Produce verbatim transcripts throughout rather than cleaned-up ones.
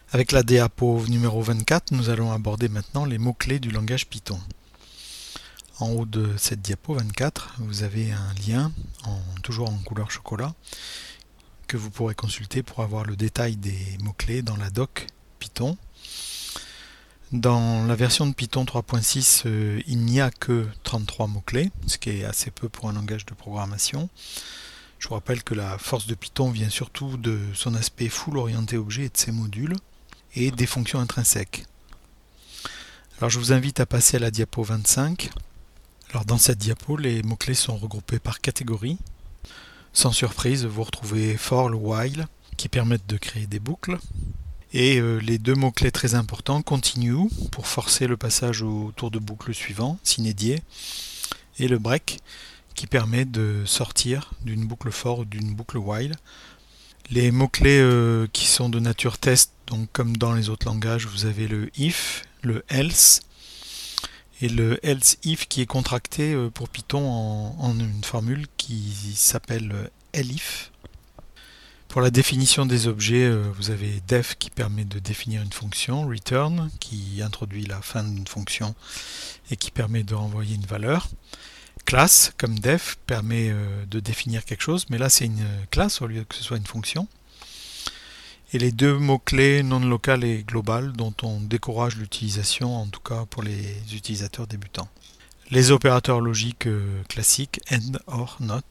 Avec la diapo numéro vingt-quatre, nous allons aborder maintenant les mots-clés du langage Python. En haut de cette diapo vingt-quatre, vous avez un lien, en, toujours en couleur chocolat, que vous pourrez consulter pour avoir le détail des mots-clés dans la doc Python. Dans la version de Python trois point six, euh, il n'y a que trente-trois mots-clés, ce qui est assez peu pour un langage de programmation. Je vous rappelle que la force de Python vient surtout de son aspect full orienté objet et de ses modules, et des fonctions intrinsèques. Alors je vous invite à passer à la diapo vingt-cinq. Alors dans cette diapo, les mots-clés sont regroupés par catégorie. Sans surprise, vous retrouvez for, le while, qui permettent de créer des boucles. Et euh, les deux mots-clés très importants, continue, pour forcer le passage au tour de boucle suivant, s'inédier, et le break, qui permet de sortir d'une boucle for ou d'une boucle while. Les mots-clés euh, qui sont de nature test, donc comme dans les autres langages, vous avez le if, le else, et le else if qui est contracté euh, pour Python en, en une formule qui s'appelle elif. Pour la définition des objets, euh, vous avez def qui permet de définir une fonction, return qui introduit la fin d'une fonction et qui permet de renvoyer une valeur. Class, comme def, permet euh, de définir quelque chose, mais là c'est une classe au lieu que ce soit une fonction. Et les deux mots-clés non-local et global dont on décourage l'utilisation, en tout cas pour les utilisateurs débutants. Les opérateurs logiques euh, classiques, and, or, not.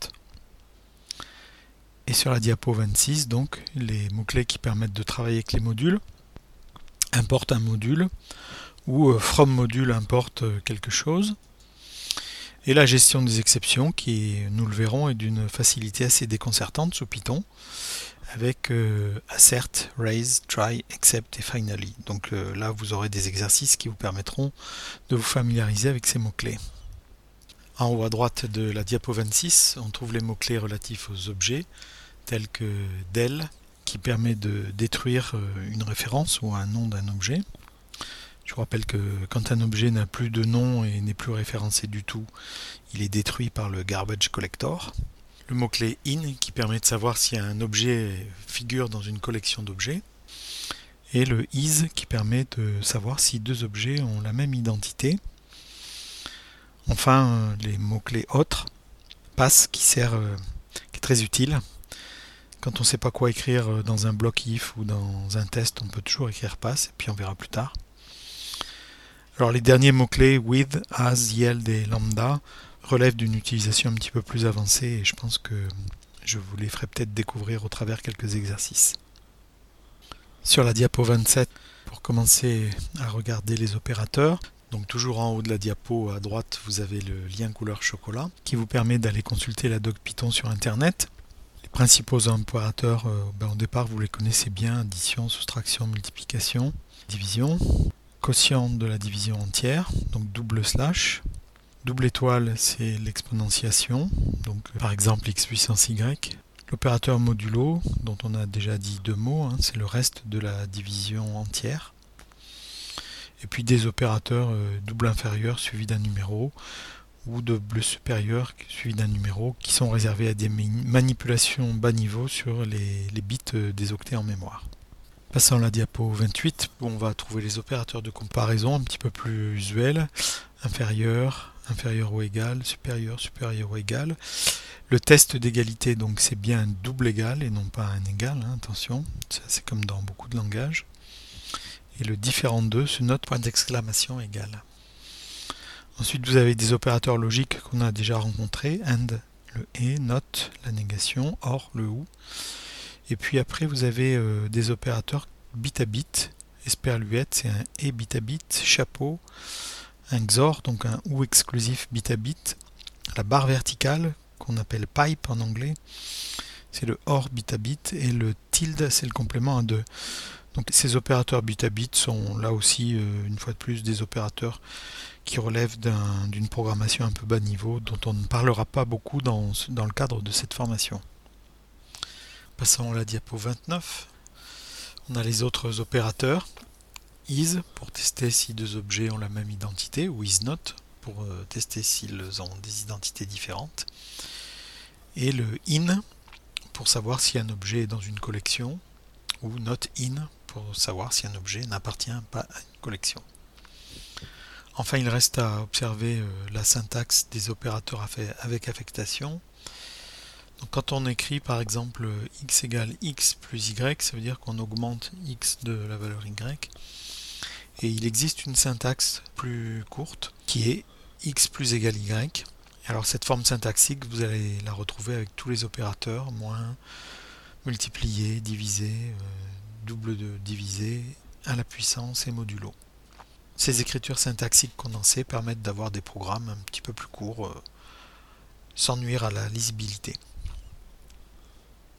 Et sur la diapo vingt-six, donc, les mots-clés qui permettent de travailler avec les modules. Importe un module, ou euh, from module importe quelque chose. Et la gestion des exceptions qui, nous le verrons, est d'une facilité assez déconcertante sous Python, avec euh, assert, raise, try, except et finally. Donc euh, là, vous aurez des exercices qui vous permettront de vous familiariser avec ces mots-clés. En haut à droite de la diapo vingt-six, on trouve les mots-clés relatifs aux objets, tels que del, qui permet de détruire une référence ou un nom d'un objet. Je vous rappelle que quand un objet n'a plus de nom et n'est plus référencé du tout, il est détruit par le garbage collector. Le mot-clé in qui permet de savoir si un objet figure dans une collection d'objets. Et le is qui permet de savoir si deux objets ont la même identité. Enfin, les mots-clés autres, pass qui sert, qui est très utile. Quand on ne sait pas quoi écrire dans un bloc if ou dans un test, on peut toujours écrire pass et puis on verra plus tard. Alors les derniers mots-clés with, as, yield et lambda relèvent d'une utilisation un petit peu plus avancée et je pense que je vous les ferai peut-être découvrir au travers quelques exercices. Sur la diapo vingt-sept, pour commencer à regarder les opérateurs, donc toujours en haut de la diapo à droite, vous avez le lien couleur chocolat qui vous permet d'aller consulter la doc Python sur internet. Les principaux opérateurs, euh, ben au départ vous les connaissez bien, addition, soustraction, multiplication, division. Quotient de la division entière, donc double slash. Double étoile, c'est l'exponentiation, donc par exemple x puissance y. L'opérateur modulo, dont on a déjà dit deux mots, hein, c'est le reste de la division entière. Et puis des opérateurs euh, double inférieur suivi d'un numéro, ou double supérieur suivi d'un numéro, qui sont réservés à des manipulations bas niveau sur les, les bits des octets en mémoire. Passons à la diapo vingt-huit, où on va trouver les opérateurs de comparaison un petit peu plus usuels. Inférieur, inférieur ou égal, supérieur, supérieur ou égal. Le test d'égalité, donc c'est bien un double égal et non pas un égal, hein, attention, c'est comme dans beaucoup de langages. Et le différent de se note point d'exclamation égal. Ensuite vous avez des opérateurs logiques qu'on a déjà rencontrés, and, le et, not, la négation, or, le ou. Et puis après, vous avez euh, des opérateurs bit à bit. Esperluette, c'est un et bit à bit. Chapeau, un xor, donc un ou exclusif bit à bit. La barre verticale, qu'on appelle pipe en anglais, c'est le or bit à bit. Et le tilde, c'est le complément à deux. Donc ces opérateurs bit à bit sont là aussi, euh, une fois de plus, des opérateurs qui relèvent d'un, d'une programmation un peu bas niveau, dont on ne parlera pas beaucoup dans, dans le cadre de cette formation. Passons à la diapo vingt-neuf. On a les autres opérateurs. Is pour tester si deux objets ont la même identité, ou is not pour euh, tester s'ils ont des identités différentes. Et le in pour savoir si un objet est dans une collection, ou not in pour savoir si un objet n'appartient pas à une collection. Enfin, il reste à observer la syntaxe des opérateurs avec affectation. Donc, quand on écrit par exemple x égale x plus y, ça veut dire qu'on augmente x de la valeur y. Et il existe une syntaxe plus courte qui est x plus égale y. Alors cette forme syntaxique, vous allez la retrouver avec tous les opérateurs, moins, multiplier, diviser, euh, double de diviser, à la puissance et modulo. Ces écritures syntaxiques condensées permettent d'avoir des programmes un petit peu plus courts, euh, sans nuire à la lisibilité.